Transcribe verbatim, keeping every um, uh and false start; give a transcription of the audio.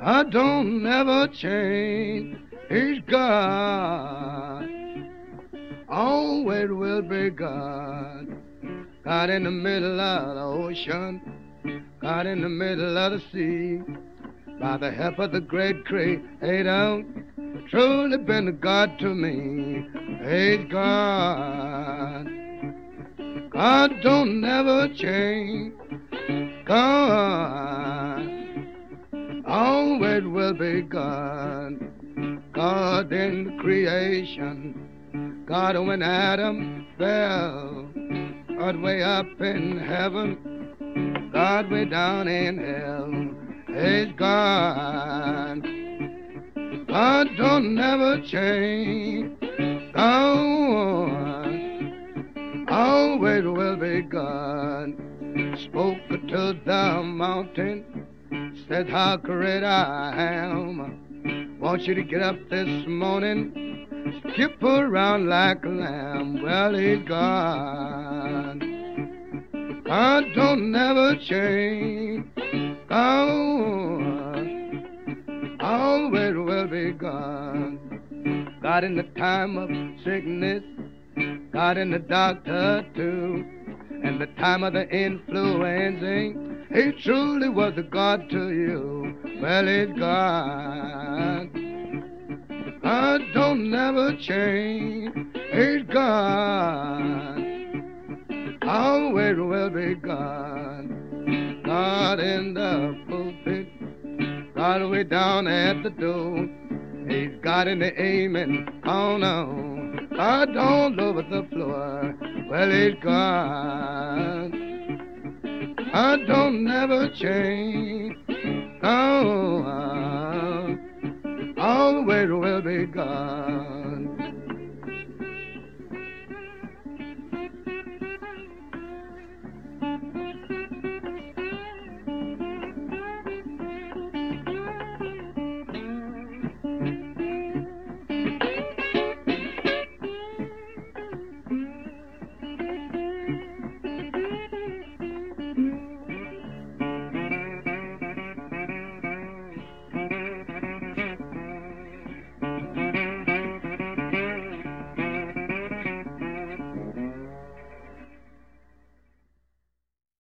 God don't never change. He's God. Always will be God. God in the middle of the ocean. God in the middle of the sea. By the help of the great Creator, truly been a God to me. He's God. God don't never change. God always will be God. God in the creation. God when Adam fell. God way up in heaven. God way down in hell. He's God. God don't never change. God always will be God. Spoke to the mountain, said how great I am. Want you to get up this morning, skip around like a lamb. Well, he's God. God don't never change. God always will be God. God in the time of sickness, God in the doctor too, and the time of the influenza, he truly was a God to you. Well, he's God. God don't never change. He's God. Always will be God. God in the pulpit, God way down at the door. He's God in the amen corner. God all over the floor. Well, he's God. I don't never change. Oh, always will be God.